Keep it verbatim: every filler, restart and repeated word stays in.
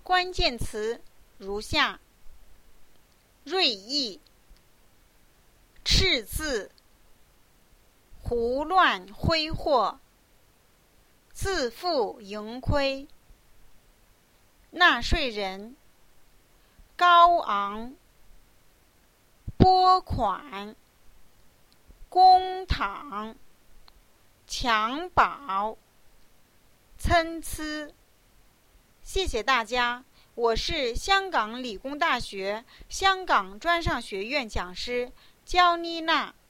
关键词如下：锐意、赤字、胡乱挥霍、自负盈亏、纳税人、高昂、拨款、公帑、襁褓、参差。谢谢大家，我是香港理工大学香港专上学院讲师焦妮娜。